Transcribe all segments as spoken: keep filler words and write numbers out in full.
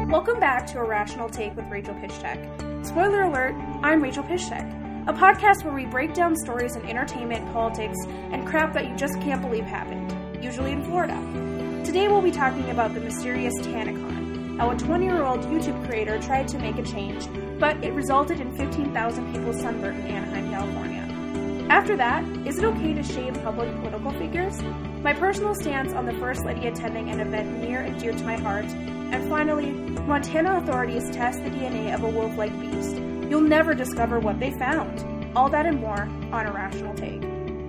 Welcome back to A Rational Take with Rachel Pischtech. Spoiler alert, I'm Rachel Pischtech, a podcast where we break down stories in entertainment, politics, and crap that you just can't believe happened, usually in Florida. Today we'll be talking about the mysterious TanaCon, how a twenty-year-old YouTube creator tried to make a change, but it resulted in fifteen thousand people sunburned in Anaheim, California. After that, is it okay to shame public political figures? My personal stance on the First Lady attending an event near and dear to my heart, and finally, Montana authorities test the D N A of a wolf-like beast. You'll never discover what they found. All that and more on A Rational Take.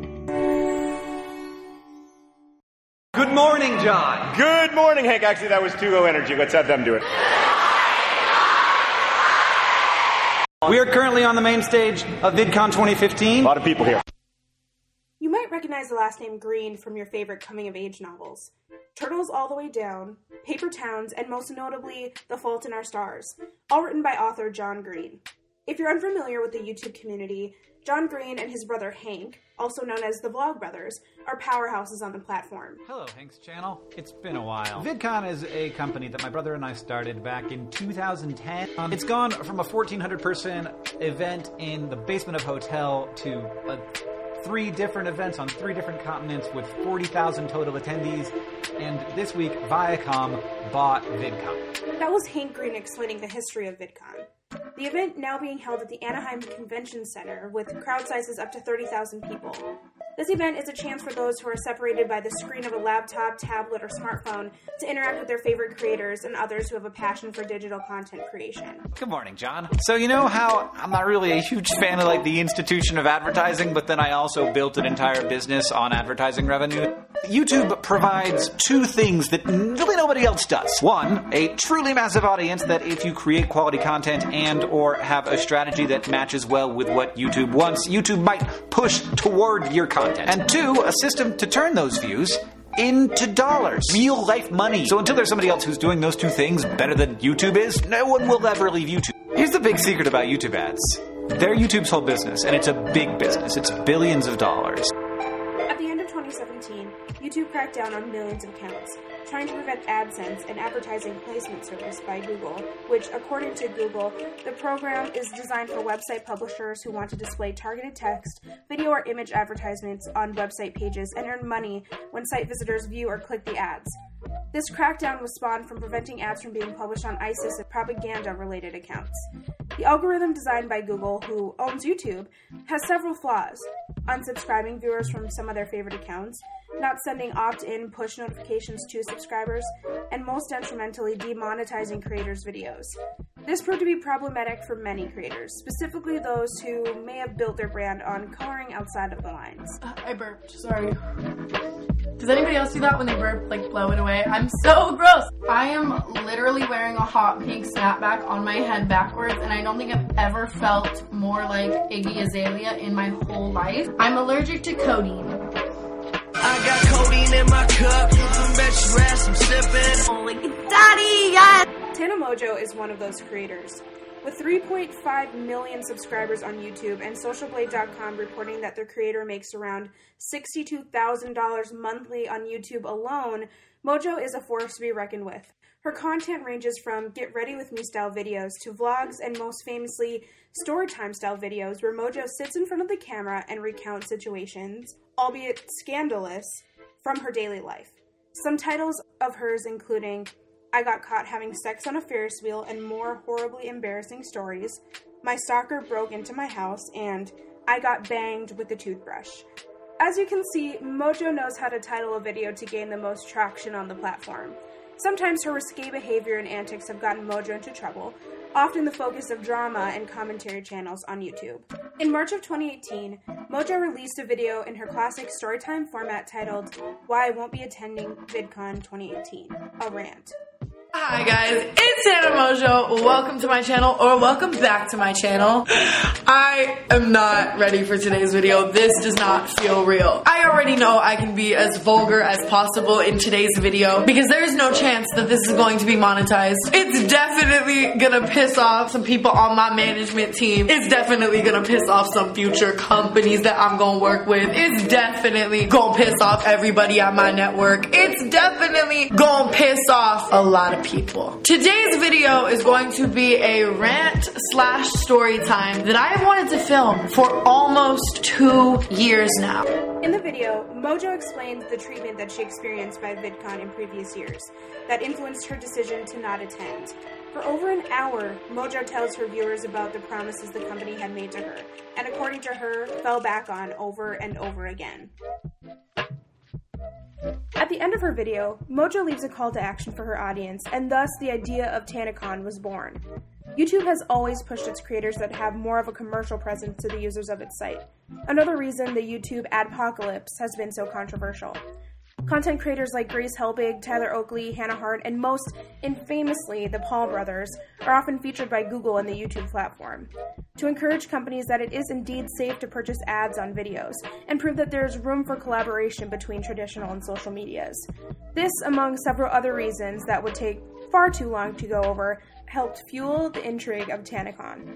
Good morning, John. Good morning, Hank. Actually, that was two O Energy. Let's have them do it. We are currently on the main stage of VidCon twenty fifteen. A lot of people here. You might recognize the last name Green from your favorite coming-of-age novels. Turtles All the Way Down, Paper Towns, and most notably, The Fault in Our Stars, all written by author John Green. If you're unfamiliar with the YouTube community, John Green and his brother Hank, also known as the Vlog Brothers, are powerhouses on the platform. Hello, Hank's channel. It's been a while. VidCon is a company that my brother and I started back in two thousand ten. Um, it's gone from a fourteen hundred person event in the basement of a hotel to a three different events on three different continents with forty thousand total attendees, and this week Viacom bought VidCon. That was Hank Green explaining the history of VidCon. The event now being held at the Anaheim Convention Center with crowd sizes up to thirty thousand people. This event is a chance for those who are separated by the screen of a laptop, tablet, or smartphone to interact with their favorite creators and others who have a passion for digital content creation. Good morning, John. So you know how I'm not really a huge fan of like the institution of advertising, but then I also built an entire business on advertising revenue? YouTube provides two things that really nobody else does. One, a truly massive audience that if you create quality content and or have a strategy that matches well with what YouTube wants, YouTube might push toward your content. And two, a system to turn those views into dollars. Real life money. So until there's somebody else who's doing those two things better than YouTube is, no one will ever leave YouTube. Here's the big secret about YouTube ads. They're YouTube's whole business, and it's a big business. It's billions of dollars. At the end of twenty seventeen, YouTube cracked down on millions of accounts, trying to prevent AdSense, an advertising placement service by Google, which, according to Google, the program is designed for website publishers who want to display targeted text, video, or image advertisements on website pages and earn money when site visitors view or click the ads. This crackdown was spawned from preventing ads from being published on ISIS and propaganda-related accounts. The algorithm designed by Google, who owns YouTube, has several flaws: unsubscribing viewers from some of their favorite accounts, not sending opt-in push notifications to subscribers, and most detrimentally, demonetizing creators' videos. This proved to be problematic for many creators, specifically those who may have built their brand on coloring outside of the lines. Uh, I burped, sorry. Does anybody else do that when they burp, like blow it away? I'm so gross! I am literally wearing a hot pink snapback on my head backwards, and I don't think I've ever felt more like Iggy Azalea in my whole life. I'm allergic to codeine. I got codeine in my cup, bet your ass I'm sipping. Oh, like, daddy, yes! TanaMojo is one of those creators. With three point five million subscribers on YouTube and Social Blade dot com reporting that their creator makes around sixty-two thousand dollars monthly on YouTube alone, Mojo is a force to be reckoned with. Her content ranges from get ready with me style videos to vlogs and most famously storytime style videos where Mojo sits in front of the camera and recounts situations, albeit scandalous, from her daily life. Some titles of hers including I got caught having sex on a Ferris wheel and more horribly embarrassing stories, my stalker broke into my house, and I got banged with a toothbrush. As you can see, Mojo knows how to title a video to gain the most traction on the platform. Sometimes her risque behavior and antics have gotten Mojo into trouble, often the focus of drama and commentary channels on YouTube. In March of twenty eighteen, Mojo released a video in her classic storytime format titled Why I Won't Be Attending VidCon twenty eighteen, a rant. Hi guys, it's TanaMojo. Welcome to my channel, or welcome back to my channel. I am not ready for today's video. This does not feel real. I already know I can be as vulgar as possible in today's video because there is no chance that this is going to be monetized. It's definitely gonna piss off some people on my management team. It's definitely gonna piss off some future companies that I'm gonna work with. It's definitely gonna piss off everybody at my network. It's definitely gonna piss off a lot of people. Today's Today's video is going to be a rant slash story time that I have wanted to film for almost two years now. In the video, Mojo explains the treatment that she experienced by VidCon in previous years that influenced her decision to not attend. For over an hour, Mojo tells her viewers about the promises the company had made to her, and according to her, fell back on over and over again. At the end of her video, Mojo leaves a call to action for her audience, and thus the idea of TanaCon was born. YouTube has always pushed its creators that have more of a commercial presence to the users of its site. Another reason the YouTube adpocalypse has been so controversial. Content creators like Grace Helbig, Tyler Oakley, Hannah Hart, and most infamously the Paul brothers are often featured by Google and the YouTube platform to encourage companies that it is indeed safe to purchase ads on videos and prove that there is room for collaboration between traditional and social medias. This, among several other reasons that would take far too long to go over, helped fuel the intrigue of TanaCon.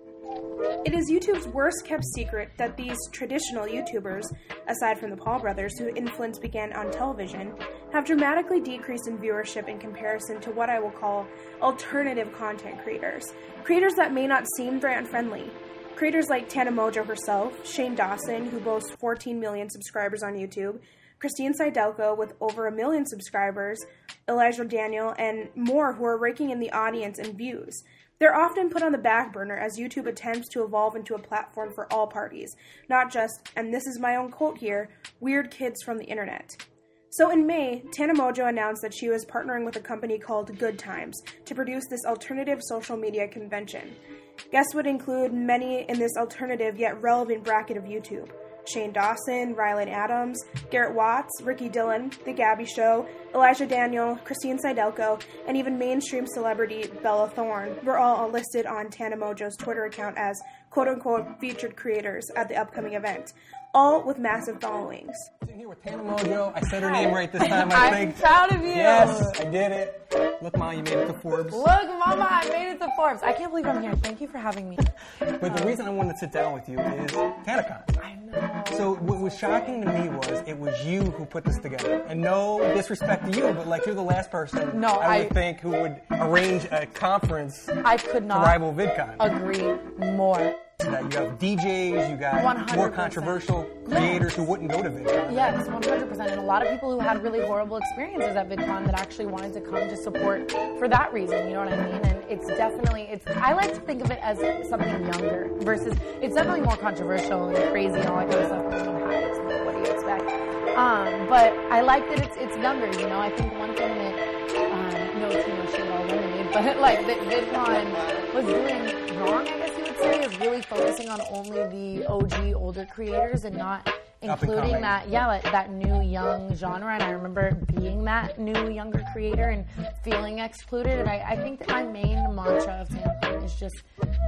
It is YouTube's worst-kept secret that these traditional YouTubers, aside from the Paul brothers, whose influence began on television, have dramatically decreased in viewership in comparison to what I will call alternative content creators. Creators that may not seem brand-friendly. Creators like Tana Mojo herself, Shane Dawson, who boasts fourteen million subscribers on YouTube, Christine Seidelko with over a million subscribers, Elijah Daniel, and more who are raking in the audience and views. They're often put on the back burner as YouTube attempts to evolve into a platform for all parties, not just, and this is my own quote here, weird kids from the internet. So in May, Tana Mojo announced that she was partnering with a company called Good Times to produce this alternative social media convention. Guests would include many in this alternative yet relevant bracket of YouTube. Shane Dawson, Rylan Adams, Garrett Watts, Ricky Dillon, The Gabby Show, Elijah Daniel, Christine Seidelko, and even mainstream celebrity Bella Thorne were all listed on Tana Mojo's Twitter account as quote-unquote featured creators at the upcoming event, all with massive followings. Sitting here with Tana Mojo. I said her name right this time, I think. I'm proud of you. Yes, I did it. Look, Ma, you made it to Forbes. Look, Mama, I made it to Forbes. I can't believe I'm here. Thank you for having me. But the reason I wanted to sit down with you is TanaCon. I know. So what was shocking to me was it was you who put this together. And no disrespect to you, but like you're the last person no, I would I, think who would arrange a conference I could not to rival VidCon. Agree more. That you have D Js, you got one hundred percent. More controversial creators who wouldn't go to VidCon. Yes, one hundred percent. And a lot of people who had really horrible experiences at VidCon that actually wanted to come to support for that reason, you know what I mean? And it's definitely, it's. I like to think of it as something younger versus, it's definitely more controversial and crazy and all that kind of stuff. I mean, hi, what do you expect? Um, but I like that it's it's younger, you know? I think one thing that, um, no Tino shit all lemonade, but like that VidCon was doing wrong, I guess you would say, is really focusing on only the O G older creators and not including that, yeah, like that new young genre. And I remember being that new younger creator and feeling excluded. And I, I think that my main mantra of TanaCon is just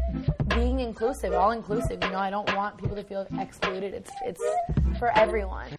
being inclusive, all inclusive. You know, I don't want people to feel excluded. It's it's for everyone.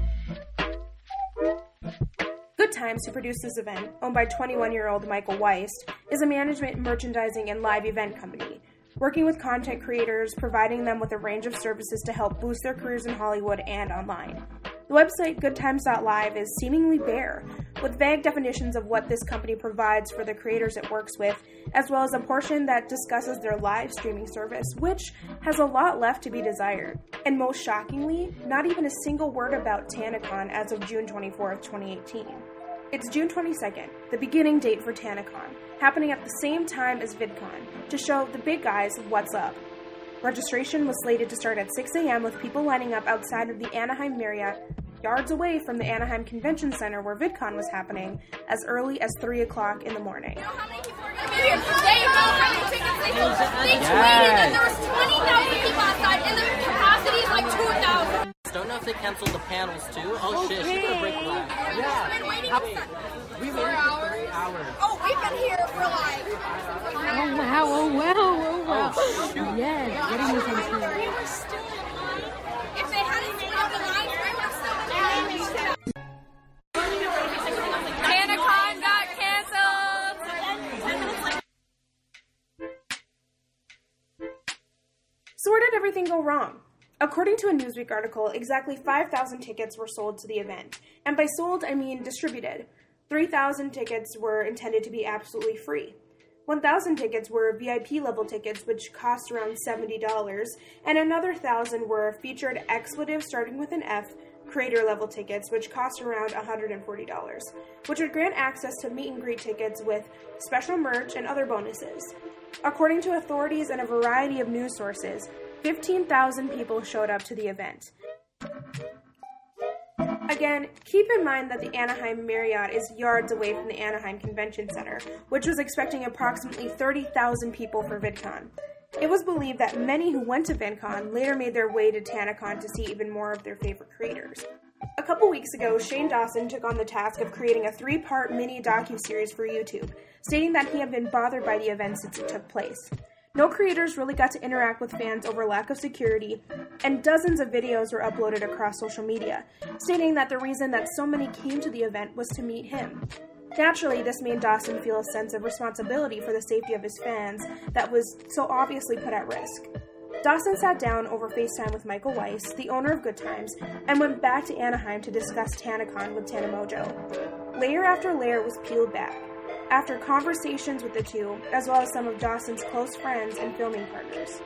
Good Times, who produced this event, owned by twenty-one-year-old Michael Weist, is a management, merchandising, and live event company, working with content creators, providing them with a range of services to help boost their careers in Hollywood and online. The website good times dot live is seemingly bare, with vague definitions of what this company provides for the creators it works with, as well as a portion that discusses their live streaming service, which has a lot left to be desired. And most shockingly, not even a single word about TanaCon as of June twenty-fourth, twenty eighteen. It's June twenty-second, the beginning date for TanaCon, happening at the same time as VidCon, to show the big guys what's up. Registration was slated to start at six a.m. with people lining up outside of the Anaheim Marriott, yards away from the Anaheim Convention Center where VidCon was happening, as early as three o'clock in the morning. You know how many people are going to be here? They know how many tickets they sold. They tweeted that there was twenty thousand people outside, and the capacity is like two thousand. Don't know if they canceled the panels too. Oh okay. shit, she's gonna break glass. Yeah. We've been waiting How, for we four waited hours. for three hours. Oh, we've been here for like. Oh wow! Oh wow! Oh wow! Oh, yes. Getting this on screen. We were still in line. If they hadn't split up the lines, we were still in line. TanaCon got canceled. So where did everything go wrong? According to a Newsweek article, exactly five thousand tickets were sold to the event. And by sold, I mean distributed. three thousand tickets were intended to be absolutely free. one thousand tickets were V I P level tickets, which cost around seventy dollars, and another one thousand were featured expletive starting with an F creator level tickets, which cost around one hundred forty dollars, which would grant access to meet and greet tickets with special merch and other bonuses. According to authorities and a variety of news sources, fifteen thousand people showed up to the event. Again, keep in mind that the Anaheim Marriott is yards away from the Anaheim Convention Center, which was expecting approximately thirty thousand people for VidCon. It was believed that many who went to VidCon later made their way to TanaCon to see even more of their favorite creators. A couple weeks ago, Shane Dawson took on the task of creating a three-part mini docuseries for YouTube, stating that he had been bothered by the event since it took place. No creators really got to interact with fans over lack of security, and dozens of videos were uploaded across social media, stating that the reason that so many came to the event was to meet him. Naturally, this made Dawson feel a sense of responsibility for the safety of his fans that was so obviously put at risk. Dawson sat down over FaceTime with Michael Weiss, the owner of Good Times, and went back to Anaheim to discuss TanaCon with Tana Mongeau. Layer after layer was peeled back, after conversations with the two, as well as some of Dawson's close friends and filming partners.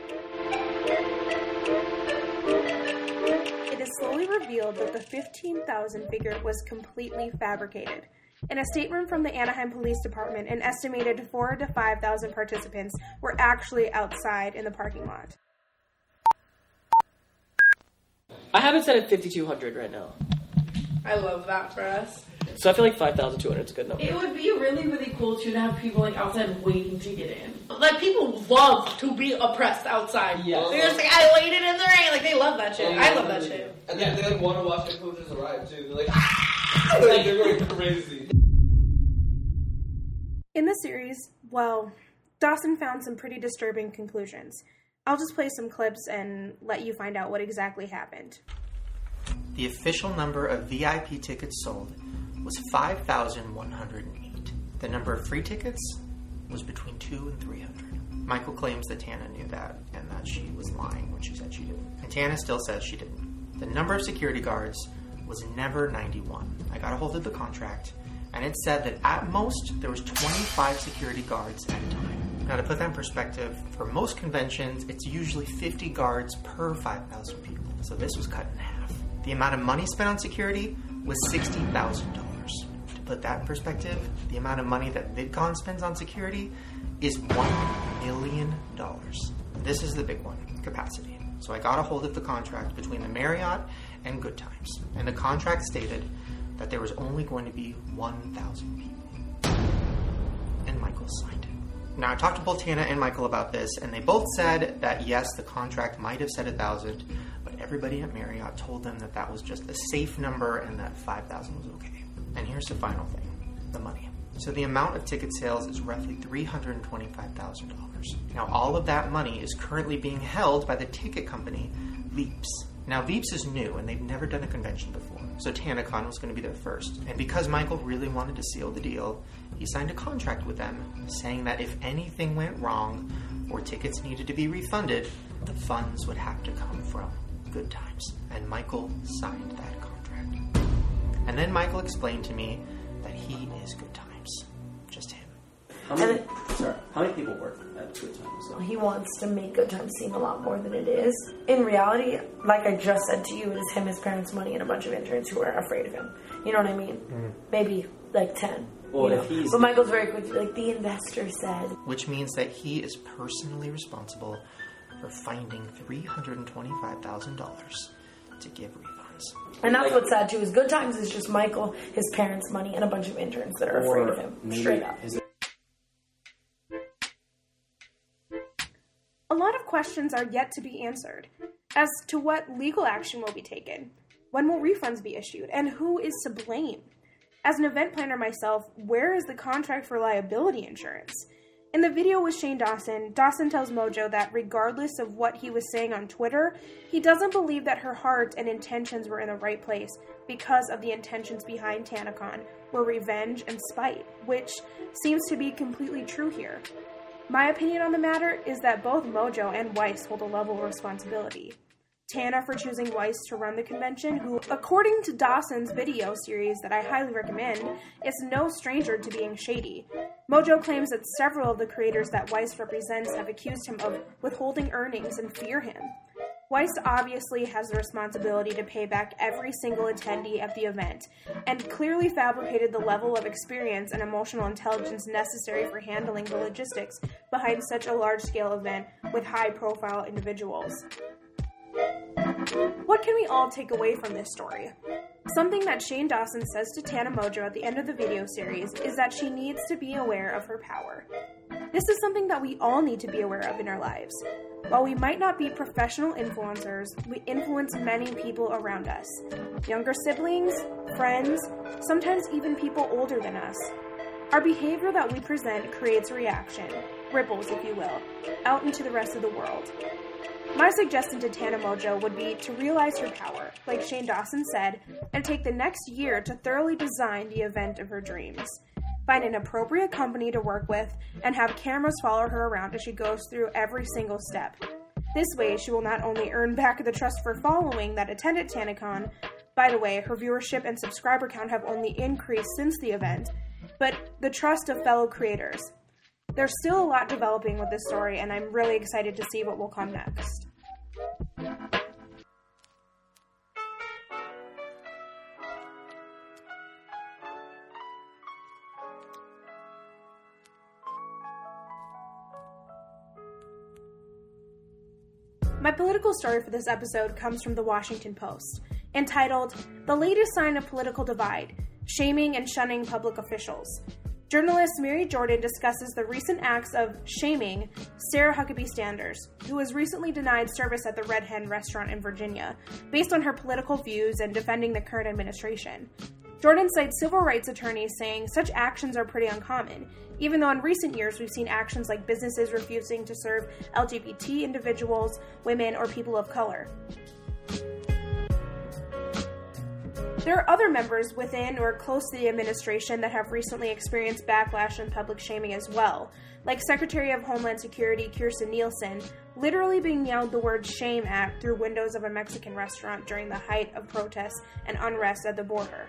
It is slowly revealed that the fifteen thousand figure was completely fabricated. In a statement from the Anaheim Police Department, an estimated four to five thousand participants were actually outside in the parking lot. I have it set at fifty-two hundred right now. I love that for us. So I feel like five thousand two hundred is a good number. It would be really, really cool too to have people like outside waiting to get in. Like people love to be oppressed outside. Yeah. They're just like, I waited in the rain. Like they love that shit. I love that shit. And then they like want to watch the coaches arrive too. They're like, ah! Like they're going crazy. In the series, well, Dawson found some pretty disturbing conclusions. I'll just play some clips and let you find out what exactly happened. The official number of V I P tickets sold was five thousand one hundred eight. The number of free tickets was between two and three hundred. Michael claims that Tana knew that and that she was lying when she said she didn't. And Tana still says she didn't. The number of security guards was never ninety-one. I got a hold of the contract, and it said that at most there was twenty-five security guards at a time. Now to put that in perspective, for most conventions, it's usually fifty guards per five thousand people. So this was cut in half. The amount of money spent on security was sixty thousand dollars. To put that in perspective, the amount of money that VidCon spends on security is one million dollars. This is the big one, capacity. So I got a hold of the contract between the Marriott and Good Times, and the contract stated that there was only going to be one thousand people. And Michael signed it. Now, I talked to both Tana and Michael about this, and they both said that yes, the contract might have said one thousand, but everybody at Marriott told them that that was just a safe number and that five thousand was okay. And here's the final thing, the money. So the amount of ticket sales is roughly three hundred twenty-five thousand dollars. Now, all of that money is currently being held by the ticket company, Veeps. Now, Veeps is new, and they've never done a convention before, so TanaCon was going to be their first. And because Michael really wanted to seal the deal, he signed a contract with them, saying that if anything went wrong or tickets needed to be refunded, the funds would have to come from Good Times. And Michael signed that contract. And then Michael explained to me that he is Good Times. Just him. How many, sorry, how many people work at Good Times? So? He wants to make Good Times seem a lot more than it is. In reality, like I just said to you, it is him, his parents' money, and a bunch of interns who are afraid of him. You know what I mean? Mm-hmm. Maybe like ten. Well, you if know? he's... But Michael's very quick, like the investor said. Which means that he is personally responsible for finding three hundred twenty-five thousand dollars to give refunds. And that's what's sad too, is Good Times is just Michael, his parents' money, and a bunch of interns that are afraid of him. Straight up. Is it- A lot of questions are yet to be answered as to what legal action will be taken, when will refunds be issued, and who is to blame. As an event planner myself, where is the contract for liability insurance? In the video with Shane Dawson, Dawson tells Mojo that regardless of what he was saying on Twitter, he doesn't believe that her heart and intentions were in the right place because of the intentions behind TanaCon were revenge and spite, which seems to be completely true here. My opinion on the matter is that both Mojo and Weiss hold a level of responsibility. Tana for choosing Weiss to run the convention, who, according to Dawson's video series that I highly recommend, is no stranger to being shady. Mojo claims that several of the creators that Weiss represents have accused him of withholding earnings and fear him. Weiss obviously has the responsibility to pay back every single attendee at the event, and clearly fabricated the level of experience and emotional intelligence necessary for handling the logistics behind such a large-scale event with high-profile individuals. What can we all take away from this story? Something that Shane Dawson says to Tana Mongeau at the end of the video series is that she needs to be aware of her power. This is something that we all need to be aware of in our lives. While we might not be professional influencers, we influence many people around us. Younger siblings, friends, sometimes even people older than us. Our behavior that we present creates a reaction, ripples if you will, out into the rest of the world. My suggestion to Tana Mongeau would be to realize her power, like Shane Dawson said, and take the next year to thoroughly design the event of her dreams. Find an appropriate company to work with, and have cameras follow her around as she goes through every single step. This way, she will not only earn back the trust for following that attended TanaCon, by the way, her viewership and subscriber count have only increased since the event, but the trust of fellow creators. There's still a lot developing with this story, and I'm really excited to see what will come next. My political story for this episode comes from the Washington Post, entitled, "The Latest Sign of Political Divide, Shaming and Shunning Public Officials." Journalist Mary Jordan discusses the recent acts of shaming Sarah Huckabee Sanders, who was recently denied service at the Red Hen restaurant in Virginia, based on her political views and defending the current administration. Jordan cites civil rights attorneys saying such actions are pretty uncommon, even though in recent years we've seen actions like businesses refusing to serve L G B T individuals, women, or people of color. There are other members within or close to the administration that have recently experienced backlash and public shaming as well, like Secretary of Homeland Security Kirstjen Nielsen literally being yelled the word shame at through windows of a Mexican restaurant during the height of protests and unrest at the border.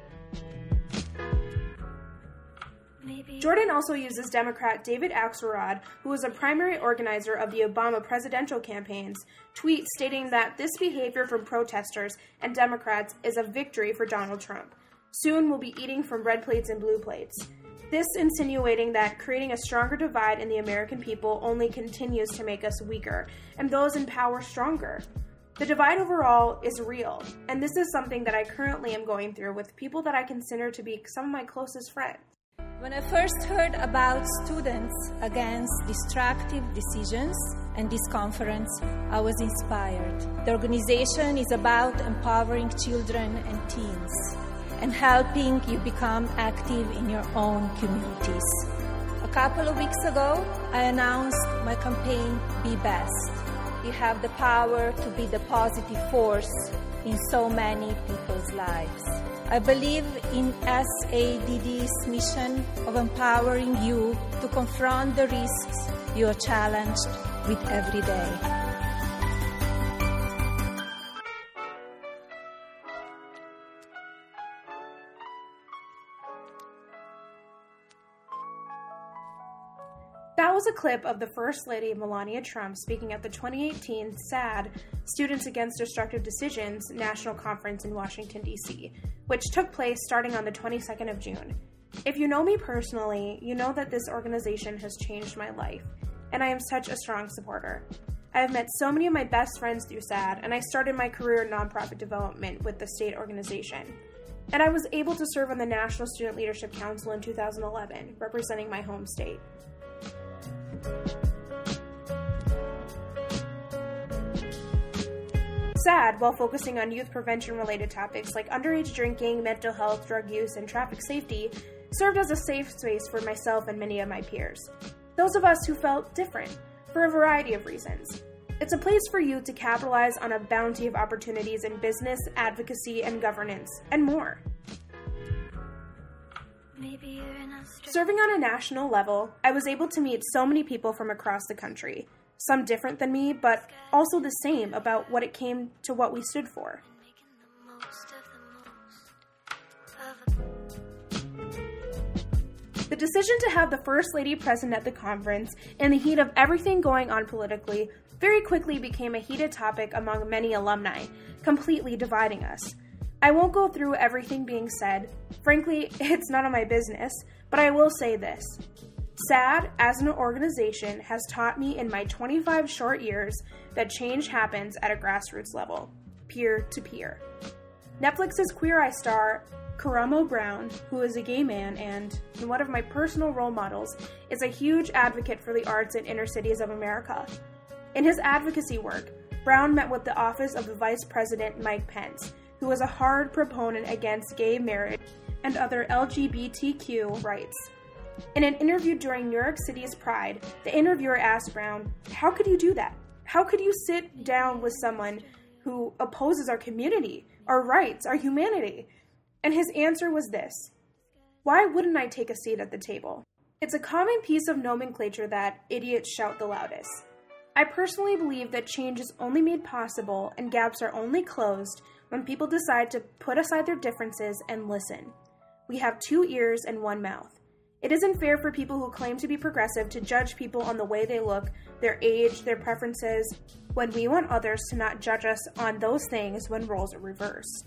Jordan also uses Democrat David Axelrod, who was a primary organizer of the Obama presidential campaigns, tweets stating that this behavior from protesters and Democrats is a victory for Donald Trump. Soon we'll be eating from red plates and blue plates. This insinuating that creating a stronger divide in the American people only continues to make us weaker, and those in power stronger. The divide overall is real, and this is something that I currently am going through with people that I consider to be some of my closest friends. When I first heard about Students Against Destructive Decisions and this conference, I was inspired. The organization is about empowering children and teens and helping you become active in your own communities. A couple of weeks ago, I announced my campaign, Be Best. You have the power to be the positive force in so many people's lives. I believe in S A D D's mission of empowering you to confront the risks you are challenged with every day. That was a clip of the First Lady Melania Trump speaking at the twenty eighteen SAD, Students Against Destructive Decisions, National Conference in Washington, D C, which took place starting on the twenty-second of June. If you know me personally, you know that this organization has changed my life, and I am such a strong supporter. I have met so many of my best friends through SAD, and I started my career in nonprofit development with the state organization. And I was able to serve on the National Student Leadership Council in two thousand eleven, representing my home state. SAD, while focusing on youth prevention-related topics like underage drinking, mental health, drug use, and traffic safety, served as a safe space for myself and many of my peers. Those of us who felt different, for a variety of reasons. It's a place for you to capitalize on a bounty of opportunities in business, advocacy, and governance, and more. Serving on a national level, I was able to meet so many people from across the country. some different than me, but also the same about what it came to what we stood for. The decision to have the First Lady present at the conference, in the heat of everything going on politically, very quickly became a heated topic among many alumni, completely dividing us. I won't go through everything being said. Frankly, it's none of my business, but I will say this. SAD, as an organization, has taught me in my twenty-five short years that change happens at a grassroots level, peer-to-peer. Netflix's Queer Eye star, Karamo Brown, who is a gay man and one of my personal role models, is a huge advocate for the arts in inner cities of America. In his advocacy work, Brown met with the office of the Vice President Mike Pence, who was a hard proponent against gay marriage and other L G B T Q rights. In an interview during New York City's Pride, the interviewer asked Brown, "How could you do that? How could you sit down with someone who opposes our community, our rights, our humanity?" And his answer was this: "Why wouldn't I take a seat at the table?" It's a common piece of nomenclature that idiots shout the loudest. I personally believe that change is only made possible and gaps are only closed when people decide to put aside their differences and listen. We have two ears and one mouth. It isn't fair for people who claim to be progressive to judge people on the way they look, their age, their preferences, when we want others to not judge us on those things when roles are reversed.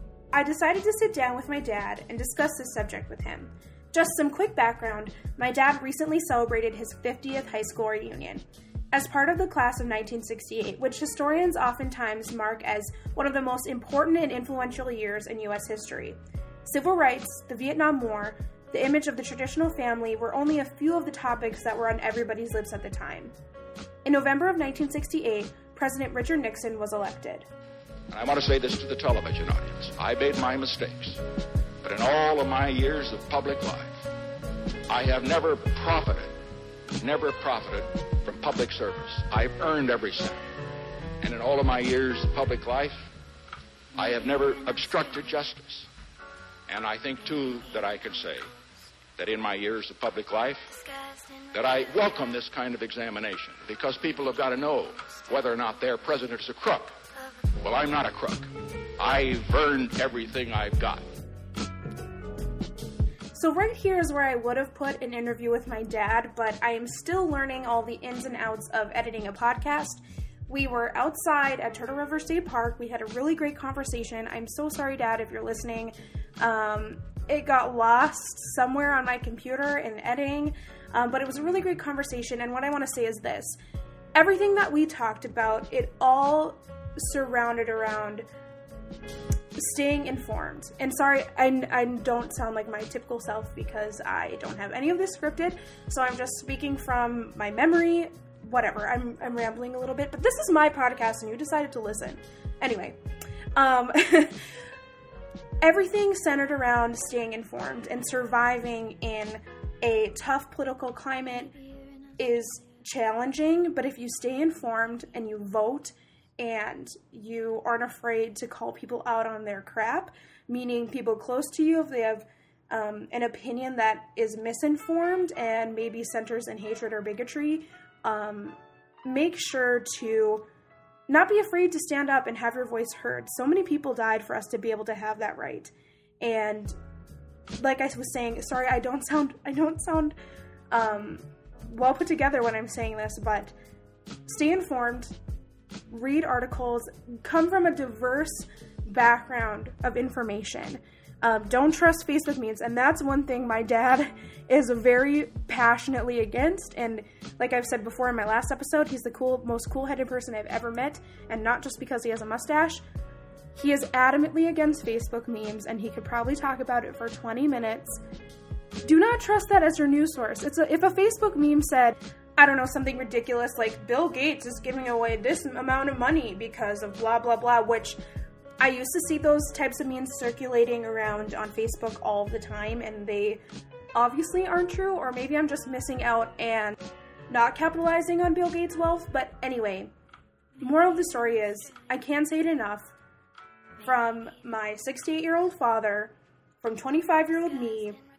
I decided to sit down with my dad and discuss this subject with him. Just some quick background, my dad recently celebrated his fiftieth high school reunion. As part of the class of nineteen sixty-eight, which historians oftentimes mark as one of the most important and influential years in U S history. Civil rights, the Vietnam War, the image of the traditional family were only a few of the topics that were on everybody's lips at the time. In November of nineteen sixty-eight, President Richard Nixon was elected. And I want to say this to the television audience. I made my mistakes, but in all of my years of public life, I have never profited, never profited from public service. I've earned every cent. And in all of my years of public life, I have never obstructed justice. And I think, too, that I can say that in my years of public life, that I welcome this kind of examination, because people have got to know whether or not their president's a crook. Well, I'm not a crook. I've earned everything I've got. So right here is where I would have put an interview with my dad, but I am still learning all the ins and outs of editing a podcast. We were outside at Turtle River State Park. We had a really great conversation. I'm so sorry, Dad, if you're listening. Um, it got lost somewhere on my computer in editing, um, but it was a really great conversation. And what I want to say is this. Everything that we talked about, it all surrounded around staying informed. And sorry, I, I don't sound like my typical self because I don't have any of this scripted, so I'm just speaking from my memory. Whatever, I'm I'm rambling a little bit, but this is my podcast and you decided to listen. Anyway, um, everything centered around staying informed, and surviving in a tough political climate is challenging, but if you stay informed and you vote and you aren't afraid to call people out on their crap, meaning people close to you if they have um, an opinion that is misinformed and maybe centers in hatred or bigotry, um, make sure to not be afraid to stand up and have your voice heard. So many people died for us to be able to have that right. And like I was saying, sorry, I don't sound, I don't sound um, well put together when I'm saying this, but stay informed. Read articles, come from a diverse background of information. Um, don't trust Facebook memes, and that's one thing my dad is very passionately against, and like I've said before in my last episode, he's the cool, most cool-headed person I've ever met, and not just because he has a mustache. He is adamantly against Facebook memes, and he could probably talk about it for twenty minutes. Do not trust that as your news source. It's a, if a Facebook meme said, I don't know, something ridiculous like Bill Gates is giving away this amount of money because of blah, blah, blah, which I used to see those types of memes circulating around on Facebook all the time, and they obviously aren't true, or maybe I'm just missing out and not capitalizing on Bill Gates' wealth. But anyway, the moral of the story is, I can't say it enough, from my sixty-eight-year-old father, from twenty-five-year-old me,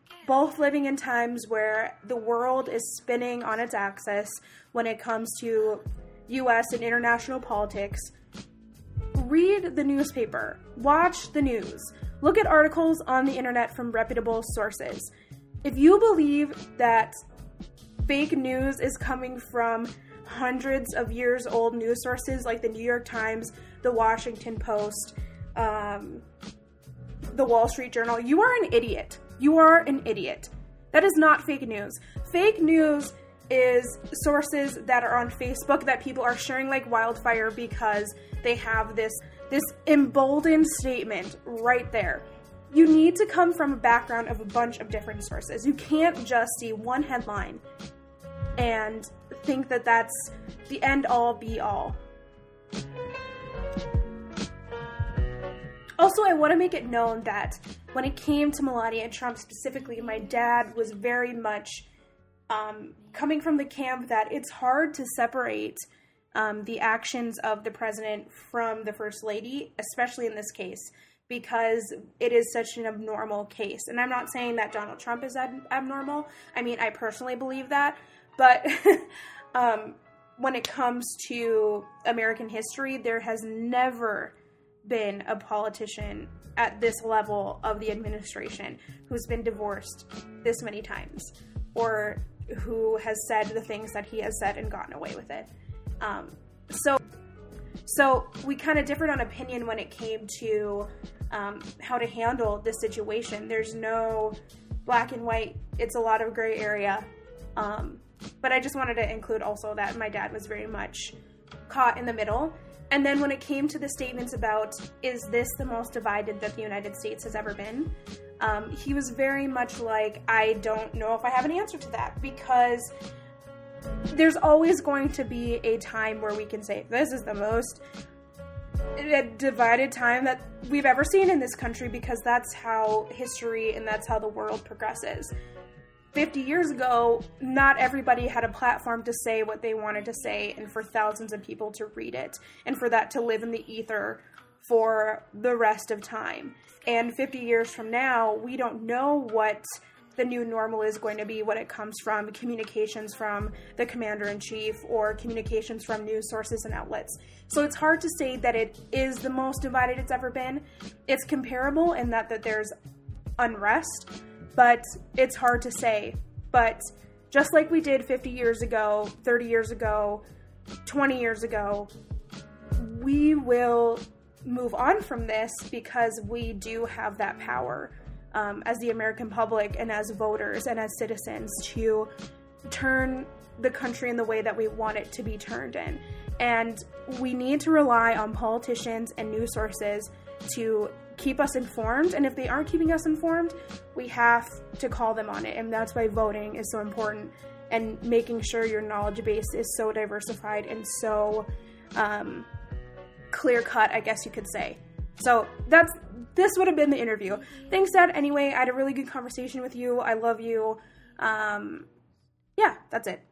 both living in times where the world is spinning on its axis when it comes to U S and international politics. Read the newspaper. Watch the news. Look at articles on the internet from reputable sources. If you believe that fake news is coming from hundreds of years old news sources like the New York Times, the Washington Post, um, the Wall Street Journal, you are an idiot. You are an idiot. That is not fake news. Fake news is sources that are on Facebook that people are sharing like wildfire because they have this this emboldened statement right there. You need to come from a background of a bunch of different sources. You can't just see one headline and think that that's the end all be all. Also, I want to make it known that when it came to Melania Trump specifically, my dad was very much um, coming from the camp that it's hard to separate um, the actions of the president from the first lady, especially in this case, because it is such an abnormal case. And I'm not saying that Donald Trump is ab- abnormal. I mean, I personally believe that. But um, when it comes to American history, there has never been a politician at this level of the administration who's been divorced this many times, or who has said the things that he has said and gotten away with it. Um, so, so we kind of differed on opinion when it came to um, how to handle this situation. There's no black and white. It's a lot of gray area. Um, but I just wanted to include also that my dad was very much caught in the middle. And then when it came to the statements about, is this the most divided that the United States has ever been? Um, he was very much like, I don't know if I have an answer to that, because there's always going to be a time where we can say, this is the most divided time that we've ever seen in this country, because that's how history and that's how the world progresses. fifty years ago, not everybody had a platform to say what they wanted to say, and for thousands of people to read it, and for that to live in the ether for the rest of time. And fifty years from now, we don't know what the new normal is going to be when it comes from communications from the commander-in-chief or communications from news sources and outlets. So it's hard to say that it is the most divided it's ever been. It's comparable in that, that there's unrest, but it's hard to say. But just like we did fifty years ago, thirty years ago, twenty years ago, we will move on from this because we do have that power um, as the American public and as voters and as citizens to turn the country in the way that we want it to be turned in. And we need to rely on politicians and news sources to keep us informed, and if they aren't keeping us informed, we have to call them on it, and that's why voting is so important, and making sure your knowledge base is so diversified and so um, clear-cut, I guess you could say. So that's this would have been the interview. Thanks, Dad. Anyway, I had a really good conversation with you. I love you. Um, yeah, that's it.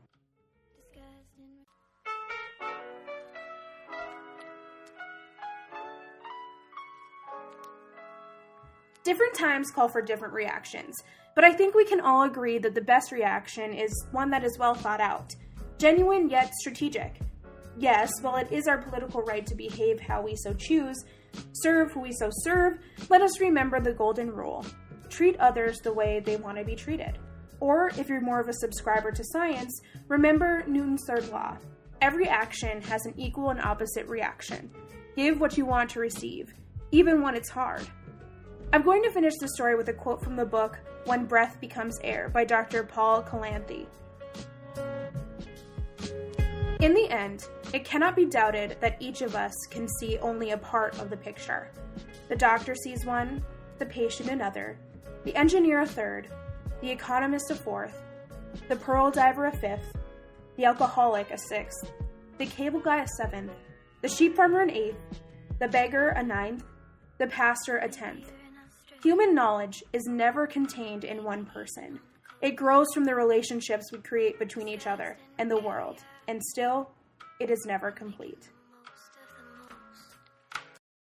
Different times call for different reactions, but I think we can all agree that the best reaction is one that is well thought out, genuine yet strategic. Yes, while it is our political right to behave how we so choose, serve who we so serve, let us remember the golden rule. Treat others the way they want to be treated. Or, if you're more of a subscriber to science, remember Newton's third law. Every action has an equal and opposite reaction. Give what you want to receive, even when it's hard. I'm going to finish the story with a quote from the book When Breath Becomes Air by Doctor Paul Kalanthy. In the end, it cannot be doubted that each of us can see only a part of the picture. The doctor sees one, the patient another, the engineer a third, the economist a fourth, the pearl diver a fifth, the alcoholic a sixth, the cable guy a seventh, the sheep farmer an eighth, the beggar a ninth, the pastor a tenth. Human knowledge is never contained in one person. It grows from the relationships we create between each other and the world, and still, it is never complete.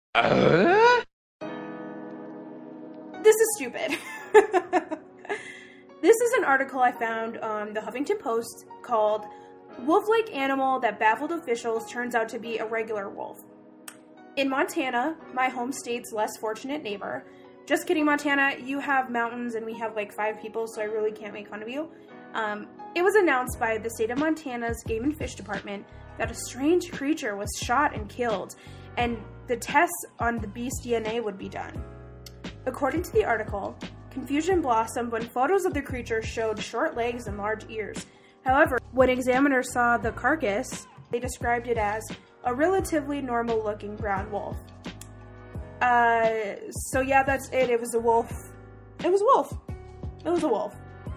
Uh? This is stupid. This is an article I found on the Huffington Post called Wolf-Like Animal That Baffled Officials Turns Out to Be a Regular Wolf. In Montana, my home state's less fortunate neighbor. Just kidding, Montana, you have mountains and we have like five people, so I really can't make fun of you. Um, it was announced by the state of Montana's Game and Fish Department that a strange creature was shot and killed, and the tests on the beast's D N A would be done. According to the article, confusion blossomed when photos of the creature showed short legs and large ears. However, when examiners saw the carcass, they described it as a relatively normal-looking brown wolf. Uh, so yeah, that's it. It was a wolf. It was a wolf. It was a wolf.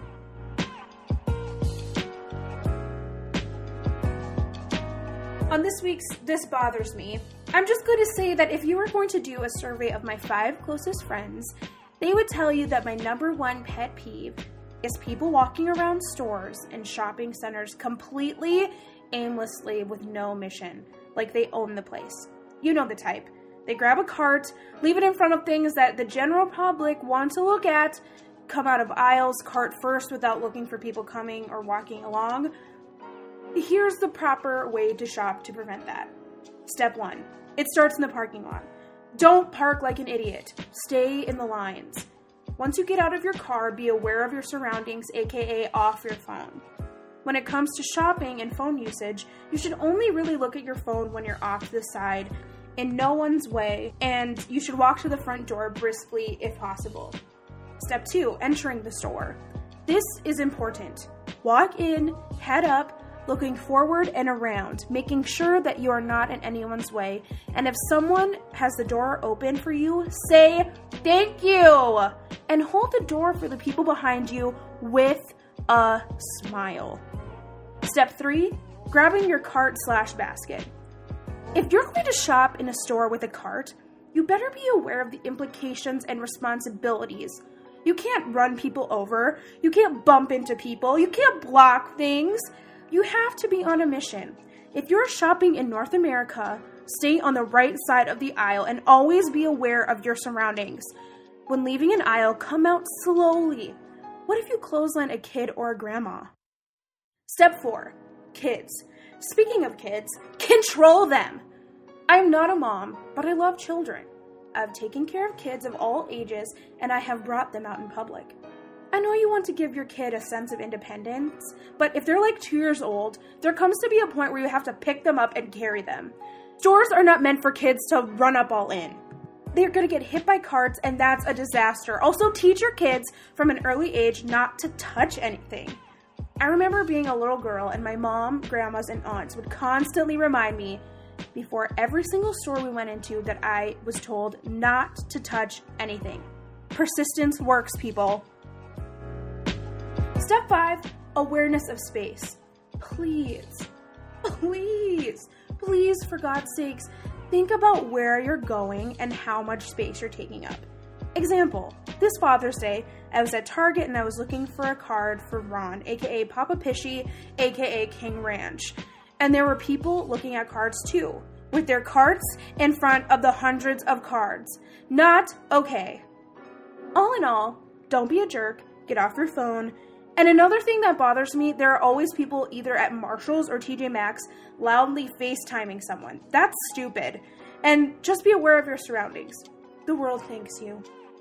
On this week's This Bothers Me, I'm just going to say that if you were going to do a survey of my five closest friends, they would tell you that my number one pet peeve is people walking around stores and shopping centers completely aimlessly with no mission, like they own the place. You know the type. They grab a cart, leave it in front of things that the general public want to look at, come out of aisles, cart first without looking for people coming or walking along. Here's the proper way to shop to prevent that. Step one. It starts in the parking lot. Don't park like an idiot. Stay in the lines. Once you get out of your car, be aware of your surroundings, aka off your phone. When it comes to shopping and phone usage, you should only really look at your phone when you're off to the side, in no one's way, and you should walk to the front door briskly if possible. Step two, entering the store. This is important. Walk in, head up, looking forward and around, making sure that you are not in anyone's way. And if someone has the door open for you, say thank you and hold the door for the people behind you with a smile. Step three, grabbing your cart slash basket. If you're going to shop in a store with a cart, you better be aware of the implications and responsibilities. You can't run people over. You can't bump into people. You can't block things. You have to be on a mission. If you're shopping in North America, stay on the right side of the aisle and always be aware of your surroundings. When leaving an aisle, come out slowly. What if you clothesline a kid or a grandma? Step four, kids. Speaking of kids, control them. I'm not a mom, but I love children. I've taken care of kids of all ages, and I have brought them out in public. I know you want to give your kid a sense of independence, but if they're like two years old, there comes to be a point where you have to pick them up and carry them. Stores are not meant for kids to run up all in. They're going to get hit by carts, and that's a disaster. Also, teach your kids from an early age not to touch anything. I remember being a little girl, and my mom, grandmas, and aunts would constantly remind me before every single store we went into that I was told not to touch anything. Persistence works, people. Step five, awareness of space. Please, please, please, for God's sakes, think about where you're going and how much space you're taking up. Example, this Father's Day, I was at Target and I was looking for a card for Ron, aka Papa Pishy, aka King Ranch. And there were people looking at cards too, with their carts in front of the hundreds of cards. Not okay. All in all, don't be a jerk, get off your phone. And another thing that bothers me, there are always people either at Marshall's or T J Maxx loudly FaceTiming someone. That's stupid. And just be aware of your surroundings. The world thanks you.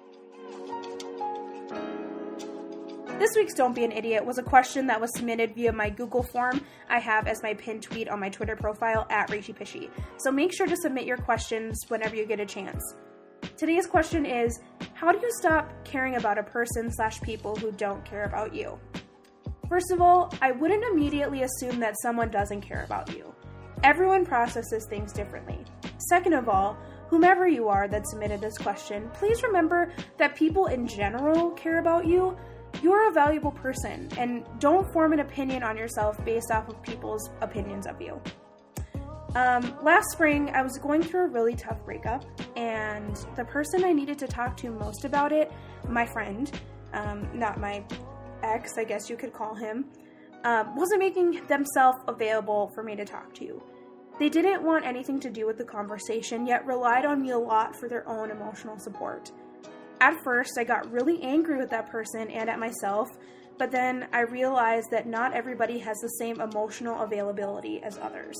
This week's Don't Be an Idiot was a question that was submitted via my Google form I have as my pinned tweet on my Twitter profile at Rachy Pishy. So make sure to submit your questions whenever you get a chance. Today's question is, how do you stop caring about a person slash people who don't care about you? First of all, I wouldn't immediately assume that someone doesn't care about you. Everyone processes things differently. Second of all, whomever you are that submitted this question, please remember that people in general care about you. You're a valuable person, and don't form an opinion on yourself based off of people's opinions of you. Um, last spring, I was going through a really tough breakup, and the person I needed to talk to most about it, my friend, um, not my ex, I guess you could call him, um, wasn't making themselves available for me to talk to. They didn't want anything to do with the conversation, yet relied on me a lot for their own emotional support. At first, I got really angry with that person and at myself, but then I realized that not everybody has the same emotional availability as others.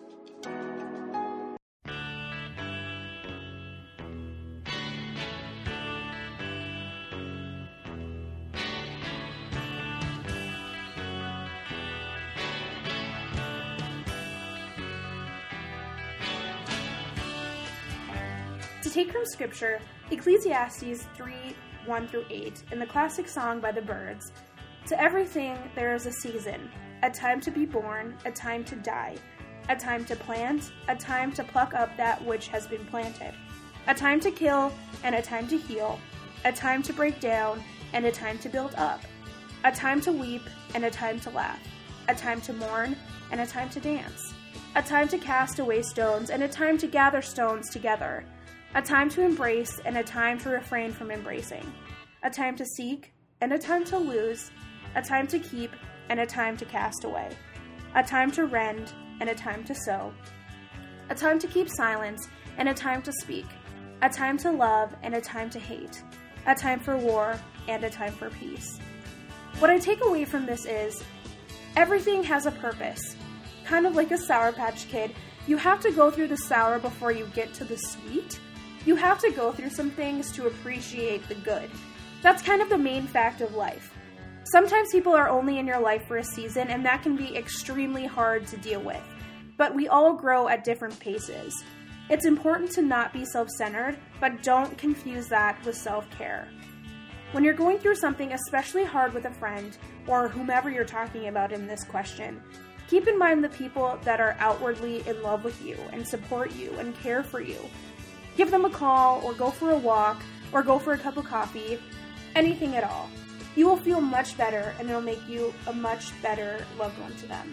To take from scripture, Ecclesiastes three, one through eight, in the classic song by the Byrds, "To everything there is a season, a time to be born, a time to die, a time to plant, a time to pluck up that which has been planted, a time to kill and a time to heal, a time to break down and a time to build up, a time to weep and a time to laugh, a time to mourn and a time to dance, a time to cast away stones and a time to gather stones together, a time to embrace and a time to refrain from embracing, a time to seek and a time to lose, a time to keep and a time to cast away, a time to rend and a time to sow, a time to keep silence and a time to speak, a time to love and a time to hate, a time for war and a time for peace." What I take away from this is, everything has a purpose. Kind of like a Sour Patch Kid, you have to go through the sour before you get to the sweet. You have to go through some things to appreciate the good. That's kind of the main fact of life. Sometimes people are only in your life for a season, and that can be extremely hard to deal with. But we all grow at different paces. It's important to not be self-centered, but don't confuse that with self-care. When you're going through something especially hard with a friend, or whomever you're talking about in this question, keep in mind the people that are outwardly in love with you and support you and care for you. Give them a call, or go for a walk, or go for a cup of coffee, anything at all. You will feel much better, and it'll make you a much better loved one to them.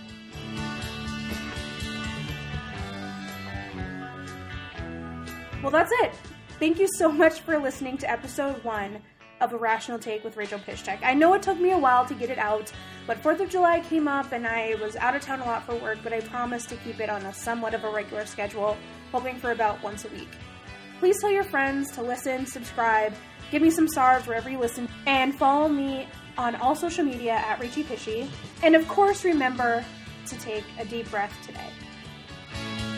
Well, that's it. Thank you so much for listening to episode one of A Rational Take with Rachel Pishtek. I know it took me a while to get it out, but fourth of July came up and I was out of town a lot for work, but I promised to keep it on a somewhat of a regular schedule, hoping for about once a week. Please tell your friends to listen, subscribe, give me some stars wherever you listen, and follow me on all social media at Rachie Pishy. And of course, remember to take a deep breath today.